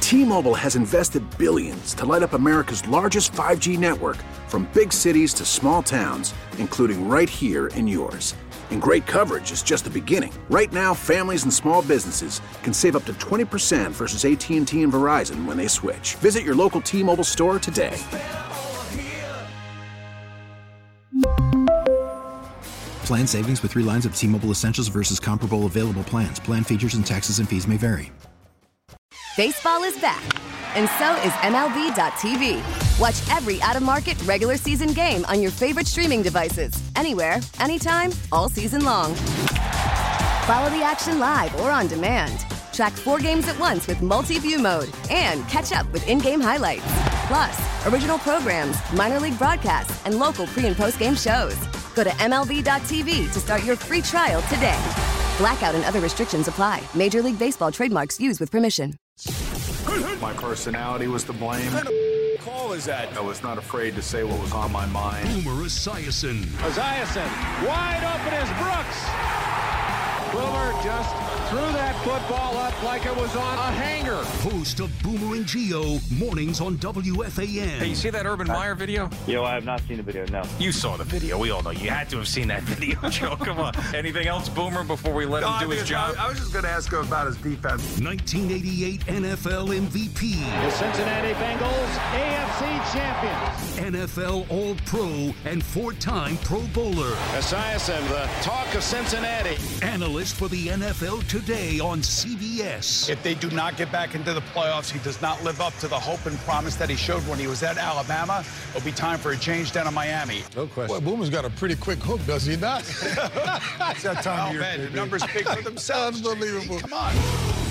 T-Mobile has invested billions to light up America's largest 5G network, from big cities to small towns, including right here in yours. And great coverage is just the beginning. Right now, families and small businesses can save up to 20% versus AT&T and Verizon when they switch. Visit your local T-Mobile store today. Plan savings with 3 lines of T-Mobile Essentials versus comparable available plans. Plan features and taxes and fees may vary. Baseball is back, and so is MLB.tv. Watch every out-of-market regular season game on your favorite streaming devices, anywhere, anytime, all season long. Follow the action live or on demand. Track 4 games at once with multi-view mode and catch up with in-game highlights. Plus, original programs, minor league broadcasts, and local pre- and post-game shows. Go to MLB.tv to start your free trial today. Blackout and other restrictions apply. Major League Baseball trademarks used with permission. My personality was to blame. What kind of call is that? I was not afraid to say what was on my mind. Boomer Esiason. Esiason, wide open is Brooks. Boomer just threw that football up like it was on a hanger. Host of Boomer and Geo, mornings on WFAN. Hey, you see that Urban Meyer video? Yo, I have not seen the video, no. You saw the video. We all know. You had to have seen that video, Joe. Come on. Anything else, Boomer, before we let him do his job? I was just going to ask him about his defense. 1988 NFL MVP. The Cincinnati Bengals, AFC champions. NFL All-Pro and 4-time Pro Bowler. Esiason, the talk of Cincinnati. Analyst for the NFL Today on CBS. If they do not get back into the playoffs, he does not live up to the hope and promise that he showed when he was at Alabama. It'll be time for a change down in Miami. No question. Well, Boomer's got a pretty quick hook, does he not? It's that time of year. Man, the numbers speak for themselves. Unbelievable. Come on.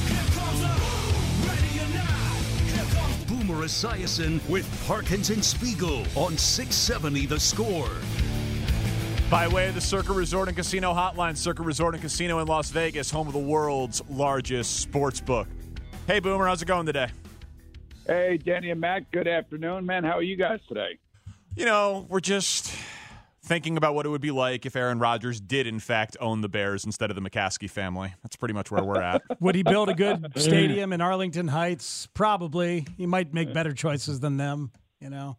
Boomer Esiason with Parkins and Spiegel on 670 The Score. By way of the Circa Resort and Casino Hotline, Circa Resort and Casino in Las Vegas, home of the world's largest sports book. Hey, Boomer, how's it going today? Hey, Danny and Matt, good afternoon, man. How are you guys today? You know, we're just thinking about what it would be like if Aaron Rodgers did, in fact, own the Bears instead of the McCaskey family. That's pretty much where we're at. Would he build a good stadium in Arlington Heights? Probably. He might make better choices than them, you know.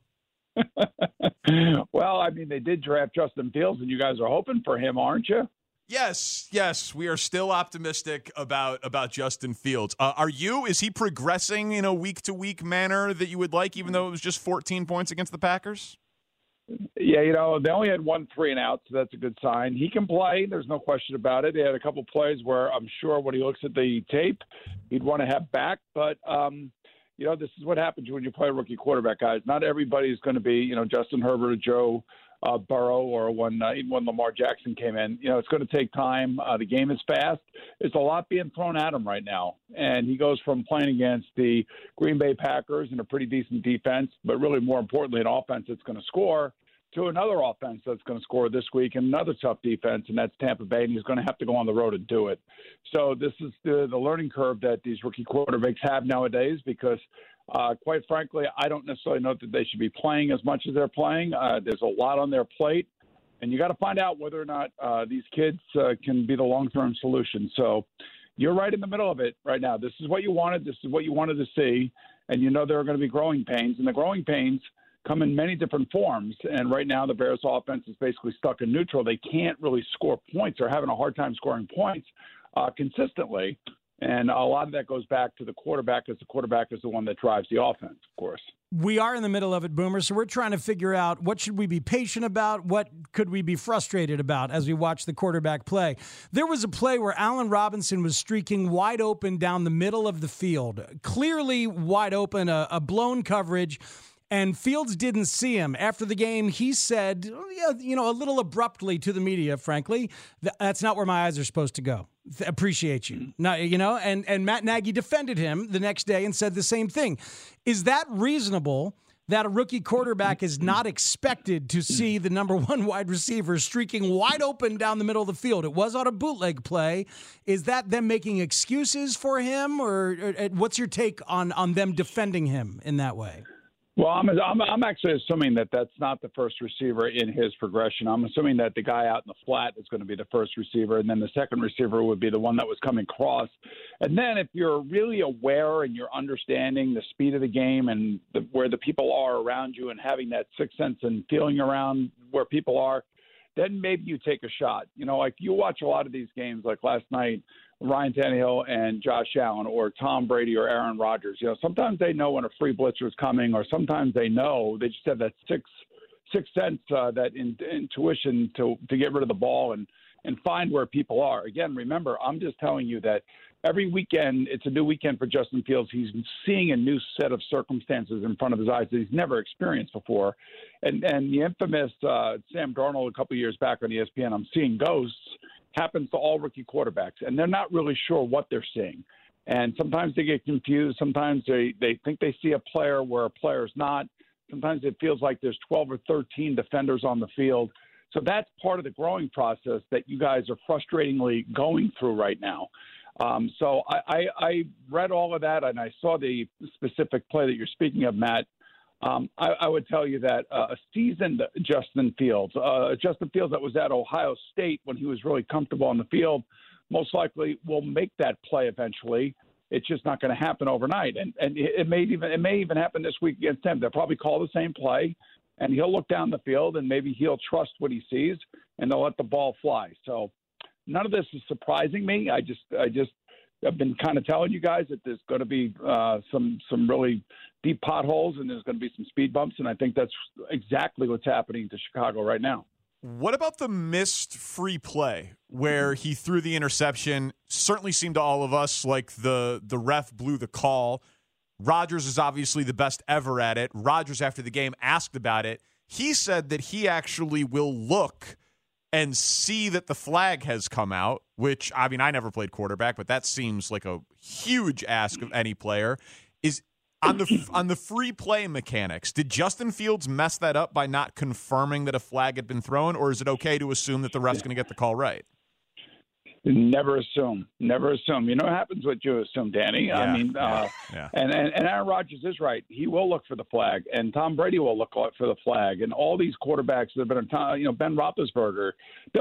Well, I mean, they did draft Justin Fields, and you guys are hoping for him, aren't you? Yes, we are still optimistic about Justin Fields. Are you? Is he progressing in a week-to-week manner that you would like, even though it was just 14 points against the Packers? Yeah, you know, they only had 1 3-and-out, so that's a good sign. He can play. There's no question about it. They had a couple plays where I'm sure when he looks at the tape, he'd want to have back, but you know, this is what happens when you play a rookie quarterback, guys. Not everybody's going to be, you know, Justin Herbert or Joe Burrow, or when even when Lamar Jackson came in. You know, it's going to take time. The game is fast. There's a lot being thrown at him right now. And he goes from playing against the Green Bay Packers and a pretty decent defense, but really more importantly, an offense that's going to score, to another offense that's going to score this week and another tough defense, and that's Tampa Bay, and he's going to have to go on the road and do it. So this is the learning curve that these rookie quarterbacks have nowadays because, quite frankly, I don't necessarily know that they should be playing as much as they're playing. There's a lot on their plate, and you got to find out whether or not these kids can be the long-term solution. So you're right in the middle of it right now. This is what you wanted. This is what you wanted to see, and you know there are going to be growing pains, and the growing pains come in many different forms. And right now the Bears offense is basically stuck in neutral. They can't really score points. They're having a hard time scoring points consistently. And a lot of that goes back to the quarterback, as the quarterback is the one that drives the offense, of course. We are in the middle of it, Boomer, so we're trying to figure out what should we be patient about, what could we be frustrated about as we watch the quarterback play. There was a play where Allen Robinson was streaking wide open down the middle of the field, clearly wide open, a blown coverage, and Fields didn't see him. After the game, he said, you know, a little abruptly to the media, frankly, that's not where my eyes are supposed to go. Appreciate you. Not, you know, and Matt Nagy defended him the next day and said the same thing. Is that reasonable that a rookie quarterback is not expected to see the number one wide receiver streaking wide open down the middle of the field? It was on a bootleg play. Is that them making excuses for him, or what's your take on them defending him in that way? Well, I'm actually assuming that that's not the first receiver in his progression. I'm assuming that the guy out in the flat is going to be the first receiver, and then the second receiver would be the one that was coming across. And then if you're really aware and you're understanding the speed of the game and where the people are around you and having that sixth sense and feeling around where people are, then maybe you take a shot. You know, like you watch a lot of these games, like last night, Ryan Tannehill and Josh Allen, or Tom Brady or Aaron Rodgers. You know, sometimes they know when a free blitzer is coming, or sometimes they just have that sixth sense, that intuition to get rid of the ball and find where people are. Again, remember, I'm just telling you that every weekend, it's a new weekend for Justin Fields. He's seeing a new set of circumstances in front of his eyes that he's never experienced before. And the infamous Sam Darnold a couple of years back on ESPN, I'm seeing ghosts, happens to all rookie quarterbacks, and they're not really sure what they're seeing. And sometimes they get confused. Sometimes they think they see a player where a player's not. Sometimes it feels like there's 12 or 13 defenders on the field. So that's part of the growing process that you guys are frustratingly going through right now. So I read all of that, and I saw the specific play that you're speaking of, Matt. I would tell you that a seasoned Justin Fields that was at Ohio State when he was really comfortable on the field, most likely will make that play eventually. It's just not going to happen overnight, and it may even happen this week against them. They'll probably call the same play, and he'll look down the field, and maybe he'll trust what he sees, and they'll let the ball fly. So none of this is surprising me. I've been kind of telling you guys that there's going to be some really deep potholes and there's going to be some speed bumps, and I think that's exactly what's happening to Chicago right now. What about the missed free play where he threw the interception? Certainly seemed to all of us like the ref blew the call. Rodgers is obviously the best ever at it. Rodgers, after the game, asked about it. He said that he actually will look and see that the flag has come out, which, I mean, I never played quarterback, but that seems like a huge ask of any player. Is on the free play mechanics, did Justin Fields mess that up by not confirming that a flag had been thrown, or is it okay to assume that the ref's going to get the call right? Never assume. Never assume. You know what happens what you assume, Danny. Yeah, I mean, And Aaron Rodgers is right. He will look for the flag, and Tom Brady will look for the flag, and all these quarterbacks that have been on, Ben Roethlisberger,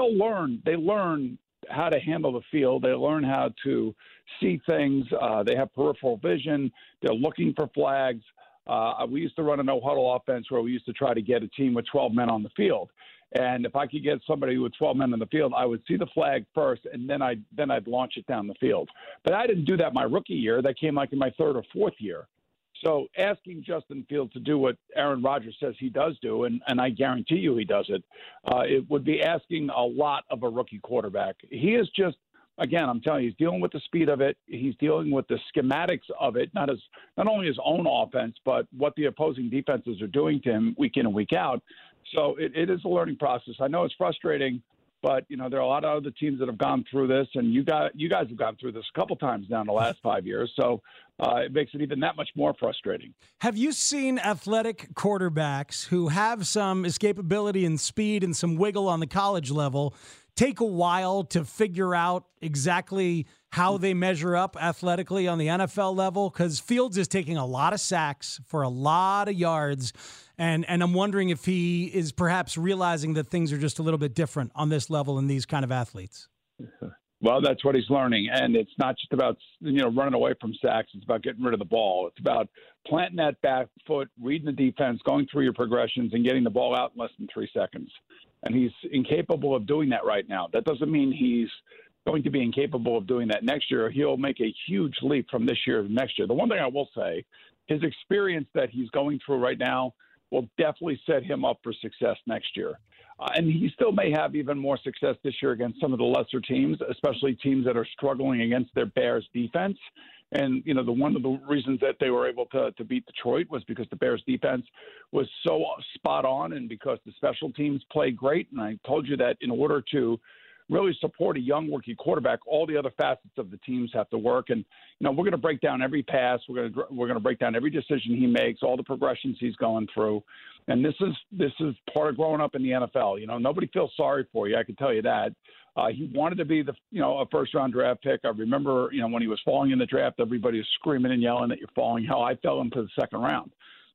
they learn how to handle the field. They learn how to see things. They have peripheral vision. They're looking for flags. We used to run a no-huddle offense where we used to try to get a team with 12 men on the field. And if I could get somebody with 12 men on the field, I would see the flag first, and then I'd launch it down the field. But I didn't do that my rookie year. That came like in my third or fourth year. So asking Justin Fields to do what Aaron Rodgers says he does do, and I guarantee you he does it, it would be asking a lot of a rookie quarterback. He is just, again, I'm telling you, he's dealing with the speed of it. He's dealing with the schematics of it, not only his own offense, but what the opposing defenses are doing to him week in and week out. So it is a learning process. I know it's frustrating, but there are a lot of other teams that have gone through this, and you guys have gone through this a couple times now in the last 5 years. So it makes it even that much more frustrating. Have you seen athletic quarterbacks who have some escapability and speed and some wiggle on the college level take a while to figure out exactly how they measure up athletically on the NFL level? Because Fields is taking a lot of sacks for a lot of yards, and I'm wondering if he is perhaps realizing that things are just a little bit different on this level in these kind of athletes. Well, that's what he's learning, and it's not just about running away from sacks. It's about getting rid of the ball. It's about planting that back foot, reading the defense, going through your progressions, and getting the ball out in less than 3 seconds. And he's incapable of doing that right now. That doesn't mean he's going to be incapable of doing that next year. He'll make a huge leap from this year to next year. The one thing I will say, his experience that he's going through right now will definitely set him up for success next year. And he still may have even more success this year against some of the lesser teams, especially teams that are struggling against their Bears defense. And, one of the reasons that they were able to beat Detroit was because the Bears defense was so spot on and because the special teams played great. And I told you that in order to really support a young rookie quarterback, all the other facets of the teams have to work. And, we're going to break down every pass. We're going to break down every decision he makes, all the progressions he's going through. And this is part of growing up in the NFL. Nobody feels sorry for you. I can tell you that. He wanted to be a first-round draft pick. I remember, when he was falling in the draft, everybody was screaming and yelling that you're falling. Hell, I fell into the second round.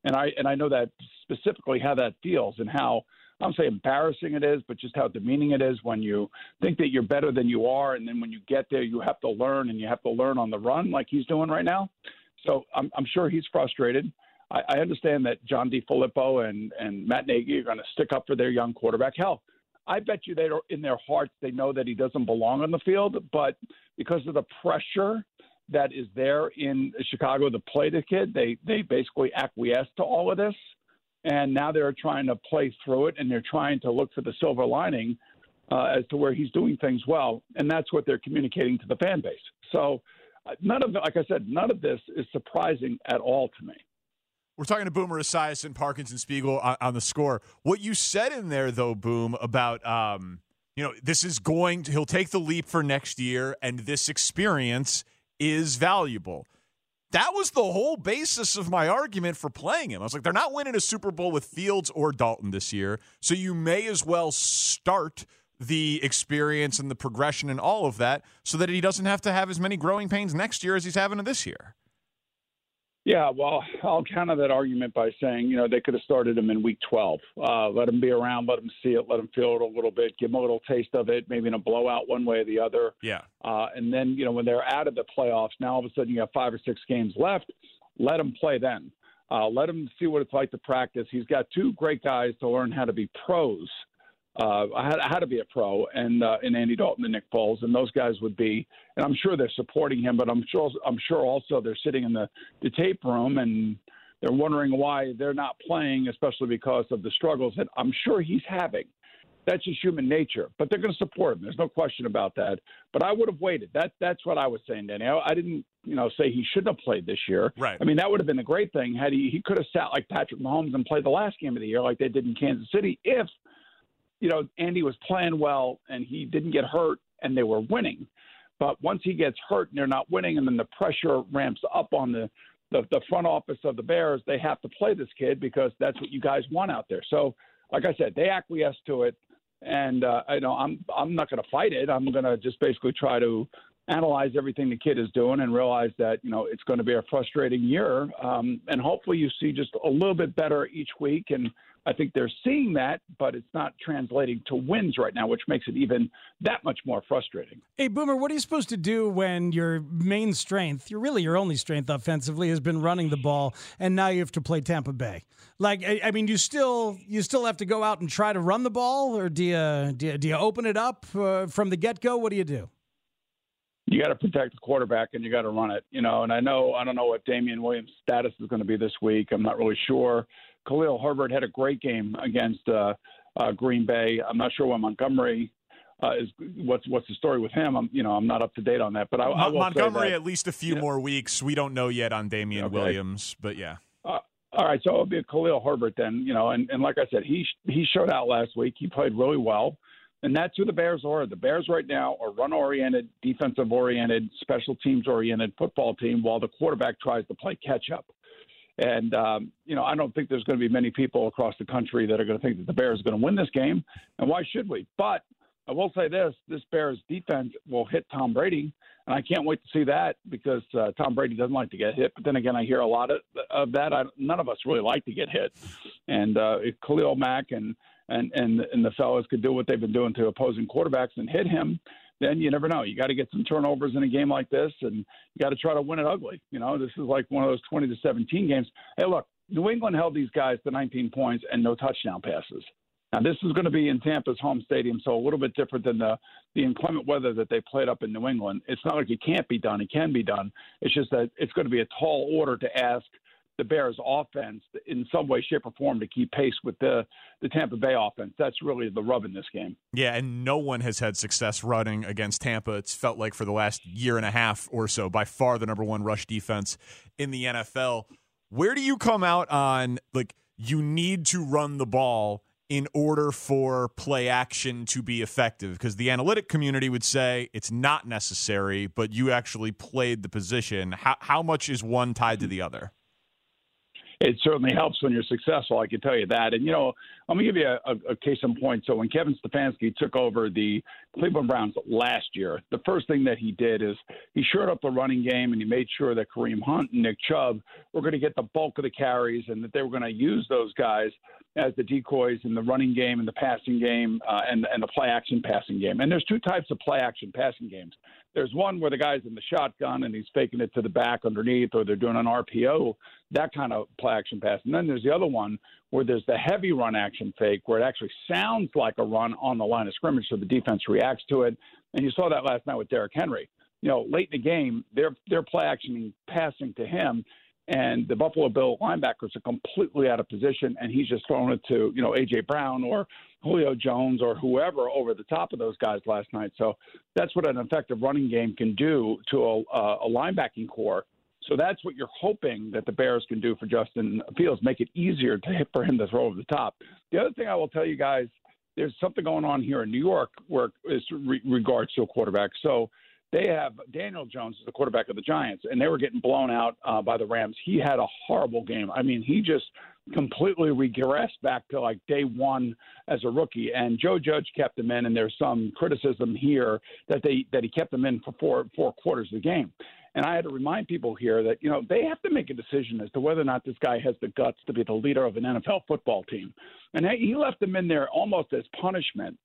And I know that specifically how that feels and how, I don't say embarrassing it is, but just how demeaning it is when you think that you're better than you are, and then when you get there, you have to learn, and you have to learn on the run like he's doing right now. So I'm sure he's frustrated. I understand that John DeFilippo and Matt Nagy are going to stick up for their young quarterback. Hell, I bet you they in their hearts they know that he doesn't belong on the field, but because of the pressure that is there in Chicago to play the kid, they basically acquiesce to all of this. And now they're trying to play through it, and they're trying to look for the silver lining as to where he's doing things well. And that's what they're communicating to the fan base. So like I said, none of this is surprising at all to me. We're talking to Boomer Esiason, Parkinson Spiegel on The Score. What you said in there, though, Boom, about, he'll take the leap for next year, and this experience is valuable. That was the whole basis of my argument for playing him. I was like, they're not winning a Super Bowl with Fields or Dalton this year, so you may as well start the experience and the progression and all of that so that he doesn't have to have as many growing pains next year as he's having this year. Yeah, well, I'll counter that argument by saying, they could have started him in week 12. Let him be around, let him see it, let him feel it a little bit, give him a little taste of it, maybe in a blowout one way or the other. Yeah. And then, when they're out of the playoffs, now all of a sudden you have 5 or 6 games left. Let him play then. Let him see what it's like to practice. He's got 2 great guys to learn how to be pros. How to be a pro, and in Andy Dalton and Nick Foles, and those guys would be, and I'm sure they're supporting him, but I'm sure also they're sitting in the tape room and they're wondering why they're not playing, especially because of the struggles that I'm sure he's having. That's just human nature, but they're going to support him. There's no question about that. But I would have waited. That's what I was saying, Danny. I didn't, say he shouldn't have played this year. Right. I mean, that would have been the great thing had he could have sat like Patrick Mahomes and played the last game of the year like they did in Kansas City if Andy was playing well and he didn't get hurt and they were winning. But once he gets hurt and they're not winning, and then the pressure ramps up on the front office of the Bears, they have to play this kid because that's what you guys want out there. So, like I said, they acquiesce to it. And, I'm not going to fight it. I'm going to just basically try to analyze everything the kid is doing and realize that, it's going to be a frustrating year. And hopefully you see just a little bit better each week. And I think they're seeing that, but it's not translating to wins right now, which makes it even that much more frustrating. Hey, Boomer, what are you supposed to do when your main strength, your only strength offensively, has been running the ball, and now you have to play Tampa Bay? Like, I mean, you still have to go out and try to run the ball, or do you open it up from the get-go? What do you do? You got to protect the quarterback and you got to run it, and I don't know what Damian Williams' status is going to be this week. I'm not really sure. Khalil Herbert had a great game against Green Bay. I'm not sure what Montgomery is. What's the story with him? I'm not up to date on that. But I will Montgomery say that, at least a few more weeks. We don't know yet on Damian Williams, but yeah. All right, so it'll be Khalil Herbert then. And like I said, he showed out last week. He played really well. And that's who the Bears are. The Bears right now are run-oriented, defensive-oriented, special teams-oriented football team while the quarterback tries to play catch-up. And, I don't think there's going to be many people across the country that are going to think that the Bears are going to win this game. And why should we? But I will say this Bears defense will hit Tom Brady. And I can't wait to see that because Tom Brady doesn't like to get hit. But then again, I hear a lot of that. None of us really like to get hit. And if Khalil Mack and the fellas could do what they've been doing to opposing quarterbacks and hit him, then you never know. You got to get some turnovers in a game like this, and you got to try to win it ugly. This is like one of those 20-17 games. Hey, look, New England held these guys to 19 points and no touchdown passes. Now, this is going to be in Tampa's home stadium, so a little bit different than the inclement weather that they played up in New England. It's not like it can't be done. It can be done. It's just that it's going to be a tall order to ask the Bears offense in some way, shape, or form to keep pace with the Tampa Bay offense. That's really the rub in this game. Yeah, and no one has had success running against Tampa. It's felt like for the last year and a half or so, by far the number one rush defense in the NFL. Where do you come out on, you need to run the ball in order for play action to be effective? Because the analytic community would say it's not necessary, but you actually played the position. How much is one tied to the other? it certainly helps when you're successful. I can tell you that. And, I'm going to give you a case in point. So when Kevin Stefanski took over the Cleveland Browns last year, the first thing that he did is he shored up the running game, and he made sure that Kareem Hunt and Nick Chubb were going to get the bulk of the carries, and that they were going to use those guys as the decoys in the running game and the passing game and the play-action passing game. And there's two types of play-action passing games. There's one where the guy's in the shotgun and he's faking it to the back underneath, or they're doing an RPO, that kind of play-action pass. And then there's the other one where there's the heavy run-action fake where it actually sounds like a run on the line of scrimmage, so the defense reacts to it. And you saw that last night with Derrick Henry. Late in the game, they're play-action passing to him, and the Buffalo Bill linebackers are completely out of position, and he's just throwing it to, A.J. Brown or Julio Jones or whoever over the top of those guys last night. So that's what an effective running game can do to a linebacking core. So that's what you're hoping that the Bears can do for Justin Fields, make it easier for him to throw over the top. The other thing I will tell you guys, there's something going on here in New York where it's regards to a quarterback. So they have Daniel Jones as the quarterback of the Giants, and they were getting blown out by the Rams. He had a horrible game. I mean, he just completely regressed back to like day one as a rookie. And Joe Judge kept him in, and there's some criticism here that he kept him in for four quarters of the game. And I had to remind people here that, they have to make a decision as to whether or not this guy has the guts to be the leader of an NFL football team. And he left him in there almost as punishment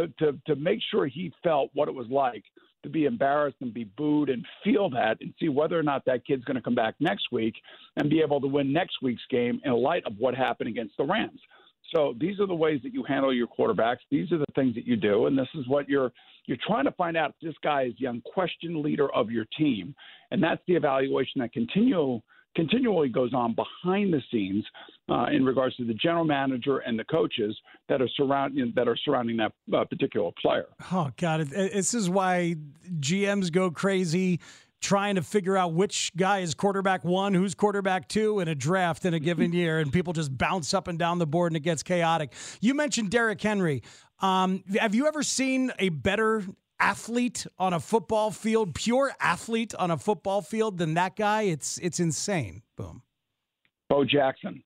to make sure he felt what it was like to be embarrassed and be booed and feel that and see whether or not that kid's going to come back next week and be able to win next week's game in light of what happened against the Rams. So these are the ways that you handle your quarterbacks. These are the things that you do, and this is what you're trying to find out if this guy is the unquestioned leader of your team. And that's the evaluation that continually goes on behind the scenes in regards to the general manager and the coaches that are surrounding that particular player. Oh, God. This is why GMs go crazy trying to figure out which guy is quarterback one, who's quarterback two in a draft in a given year, and people just bounce up and down the board and it gets chaotic. You mentioned Derrick Henry. Have you ever seen a better athlete on a football field, pure athlete on a football field than that guy? It's insane. Boom. Bo Jackson.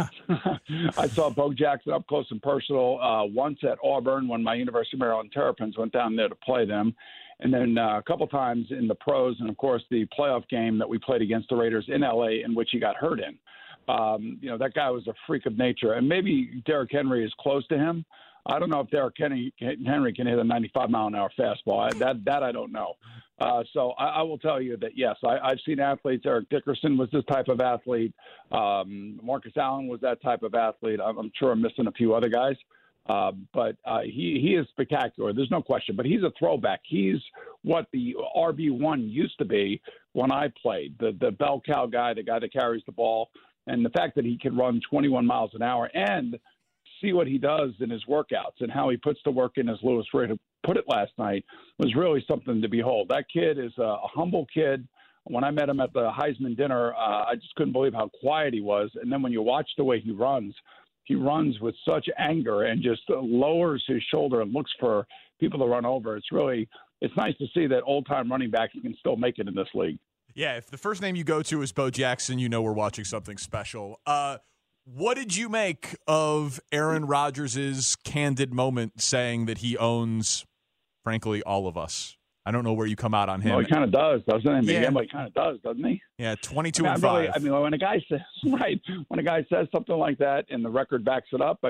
I saw Bo Jackson up close and personal once at Auburn when my University of Maryland Terrapins went down there to play them. And then a couple times in the pros, and, of course, the playoff game that we played against the Raiders in L.A. in which he got hurt in. That guy was a freak of nature. And maybe Derrick Henry is close to him. I don't know if Derrick Henry can hit a 95-mile-an-hour fastball. That I don't know. So I will tell you that, yes, I've seen athletes. Eric Dickerson was this type of athlete. Marcus Allen was that type of athlete. I'm sure I'm missing a few other guys. But he is spectacular. There's no question. But he's a throwback. He's what the RB1 used to be when I played, the bell cow guy, the guy that carries the ball. And the fact that he can run 21 miles an hour and see what he does in his workouts and how he puts the work in, as Louis Ray put it last night, was really something to behold. That kid is a humble kid. When I met him at the Heisman dinner, I just couldn't believe how quiet he was. And then when you watch the way he runs with such anger and just lowers his shoulder and looks for people to run over. It's nice to see that old-time running backs can still make it in this league. Yeah, if the first name you go to is Bo Jackson, we're watching something special. What did you make of Aaron Rodgers' candid moment saying that he owns, frankly, all of us? I don't know where you come out on him. Well, he kind of does, doesn't he? Yeah, but he kind of does, doesn't he? Yeah, 22-5. When a guy says something like that and the record backs it up,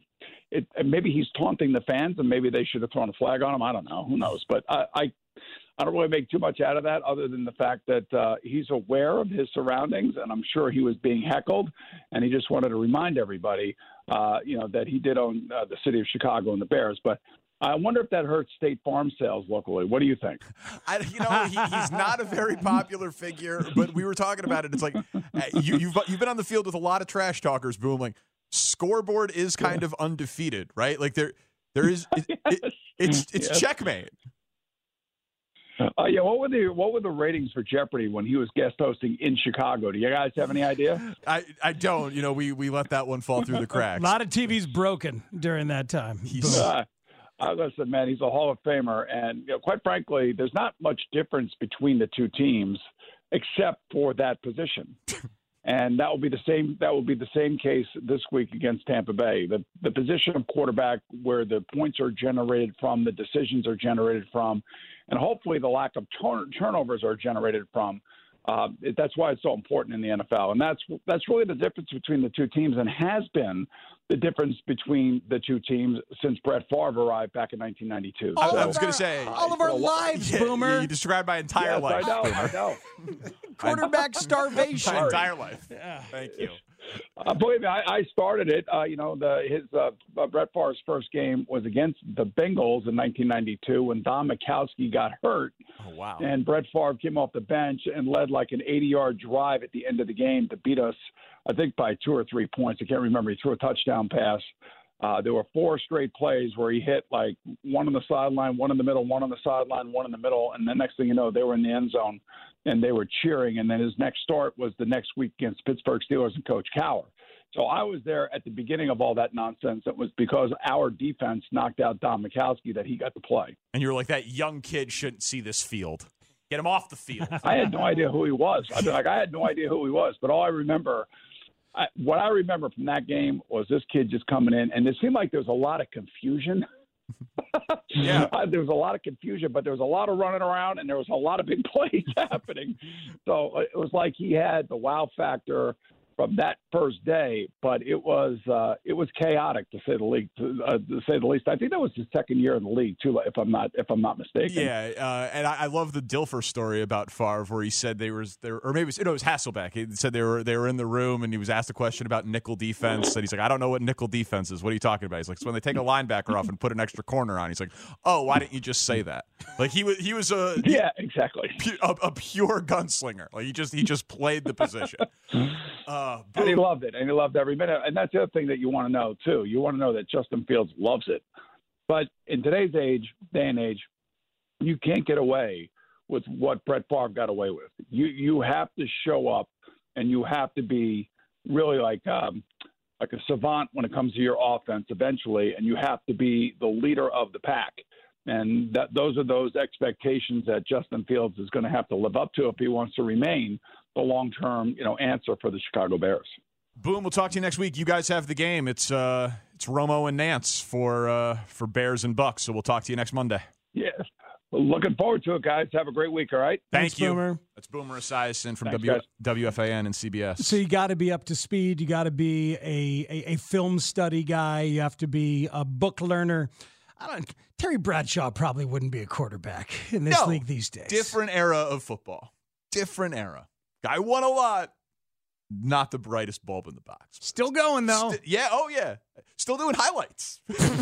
maybe he's taunting the fans and maybe they should have thrown a flag on him. I don't know. Who knows? But I don't really make too much out of that other than the fact that he's aware of his surroundings, and I'm sure he was being heckled, and he just wanted to remind everybody, that he did own the city of Chicago and the Bears. But I wonder if that hurts State Farm sales locally. What do you think? He's not a very popular figure, but we were talking about it. It's like you've been on the field with a lot of trash talkers, Boom. Like, scoreboard is kind of undefeated, right? Like there is it's checkmate. What were the ratings for Jeopardy when he was guest hosting in Chicago? Do you guys have any idea? I don't. We let that one fall through the cracks. A lot of TVs broken during that time. Listen, man, he's a Hall of Famer, and quite frankly, there's not much difference between the two teams except for that position. And that will be the same. That will be the same case this week against Tampa Bay. The position of quarterback, where the points are generated from, the decisions are generated from, and hopefully the lack of turnovers are generated from. That's why it's so important in the NFL, and that's really the difference between the two teams, and has been the difference between the two teams since Brett Favre arrived back in 1992. I was going to say all of our lives, Boomer. You described my entire life. I know. Quarterback starvation. My entire life. Yeah. Thank you. Believe me, I started it. Brett Favre's first game was against the Bengals in 1992 when Don Majkowski got hurt. Oh, wow. And Brett Favre came off the bench and led like an 80-yard drive at the end of the game to beat us, I think, by 2 or 3 points. I can't remember. He threw a touchdown pass. There were 4 straight plays where he hit like one on the sideline, one in the middle, one on the sideline, one in the middle. And the next thing you know, they were in the end zone and they were cheering. And then his next start was the next week against Pittsburgh Steelers and Coach Cowher. So I was there at the beginning of all that nonsense. It was because our defense knocked out Don Majkowski that he got to play. And you were like, that young kid shouldn't see this field. Get him off the field. I had no idea who he was. I had no idea who he was. But all I remember, what I remember from that game was this kid just coming in, and it seemed like there was a lot of confusion. Yeah, there was a lot of confusion, but there was a lot of running around, and there was a lot of big plays happening. So it was like he had the wow factor from that first day, but it was chaotic to say the least. I think that was his second year in the league too, if I'm not mistaken. Yeah, and I love the Dilfer story about Favre, where he said it was Hasselbeck. He said they were in the room, and he was asked a question about nickel defense, and he's like, I don't know what nickel defense is. What are you talking about? He's like, it's when they take a linebacker off and put an extra corner on. He's like, oh, why didn't you just say that? Like he was exactly a pure gunslinger. Like he just played the position. And he loved it, and he loved every minute. And that's the other thing that you want to know, too. You want to know that Justin Fields loves it. But in today's day and age, you can't get away with what Brett Favre got away with. You have to show up, and you have to be really like a savant when it comes to your offense eventually, and you have to be the leader of the pack. And those are those expectations that Justin Fields is going to have to live up to if he wants to remain the long-term, answer for the Chicago Bears. Boom. We'll talk to you next week. You guys have the game. It's Romo and Nance for Bears and Bucks. So we'll talk to you next Monday. Yeah. Looking forward to it, guys. Have a great week, all right? Thanks, you. Boomer. That's Boomer Esiason from Thanks, WFAN and CBS. So you got to be up to speed. You got to be a film study guy. You have to be a book learner. Terry Bradshaw probably wouldn't be a quarterback in this league these days. Different era of football. Different era. Guy won a lot. Not the brightest bulb in the box. Still going, though. Yeah. Still doing highlights.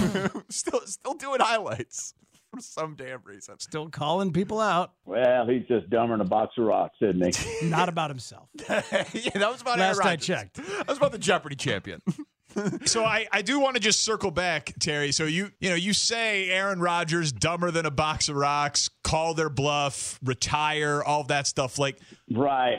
still doing highlights for some damn reason. Still calling people out. Well, he's just dumber than a box of rocks, isn't he? Not about himself. Yeah, that was about Last Aaron I Rodgers. checked. That was about the Jeopardy champion. So I do want to just circle back, Terry. So you say Aaron Rodgers dumber than a box of rocks, call their bluff, retire, all of that stuff. Like, right.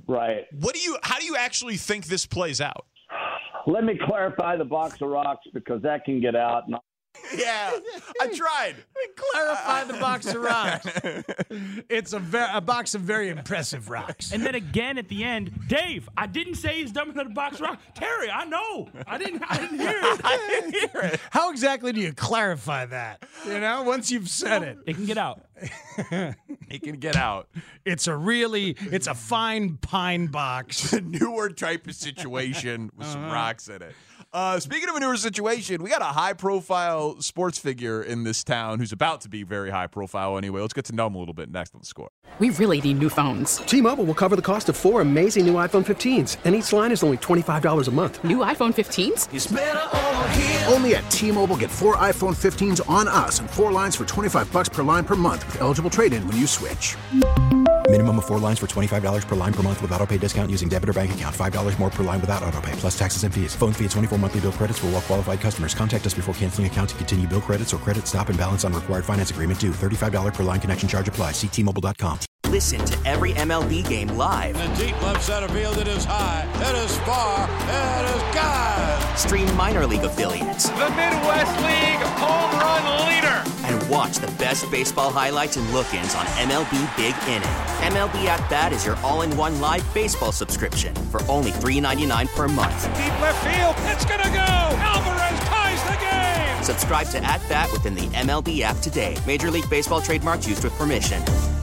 How do you actually think this plays out? Let me clarify the box of rocks because that can get out. Yeah, I tried. Clarify the box of rocks. It's a box of very impressive rocks. And then again at the end, Dave, I didn't say he's dumber than a box of rocks. Terry, I know. I didn't hear it. I didn't hear it. How exactly do you clarify that? Once you've said it. It can get out. It can get out. It's a fine pine box. A newer type of situation with some rocks in it. Speaking of a newer situation, we got a high-profile sports figure in this town who's about to be very high-profile anyway. Let's get to know him a little bit next on The Score. We really need new phones. T-Mobile will cover the cost of 4 amazing new iPhone 15s, and each line is only $25 a month. New iPhone 15s? It's better over here. Only at T-Mobile, get 4 iPhone 15s on us and 4 lines for $25 per line per month with eligible trade-in when you switch. Minimum of 4 lines for $25 per line per month with autopay discount using debit or bank account. $5 more per line without autopay, plus taxes and fees. Phone fee at 24 monthly bill credits for well-qualified customers. Contact us before canceling account to continue bill credits or credit stop and balance on required finance agreement due. $35 per line connection charge applies. See T-Mobile.com. Listen to every MLB game live. In the deep left center field, it is high, it is far, it is gone. Stream minor league affiliates. The Midwest League home run leader. And watch the best best baseball highlights and look-ins on MLB Big Inning. MLB At Bat is your all-in-one live baseball subscription for only $3.99 per month. Deep left field. It's going to go. Alvarez ties the game. Subscribe to At Bat within the MLB app today. Major League Baseball trademarks used with permission.